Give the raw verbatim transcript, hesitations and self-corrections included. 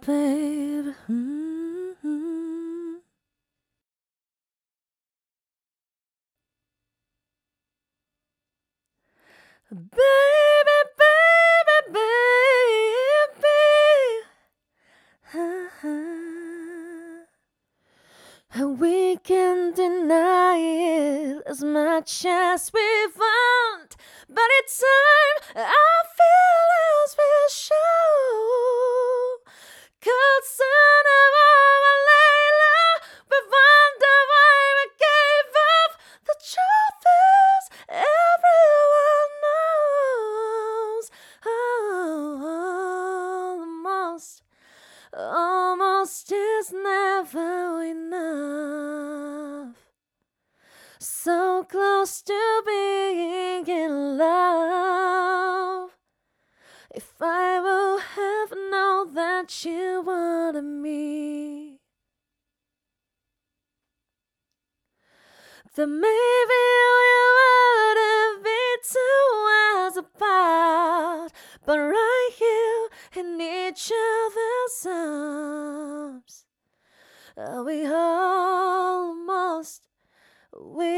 babe. Mm-hmm. Baby, baby, baby. And we can deny it as much as we want, but it's time our feelings will show. 'Cause sooner or later we wonder why we gave up. The truth is everyone knows. Oh, almost, almost is never enough. So close to being in love. If I would have known that you wanted me, then maybe we wouldn't be two miles apart, but right here in each other's arms. Uh, we almost, we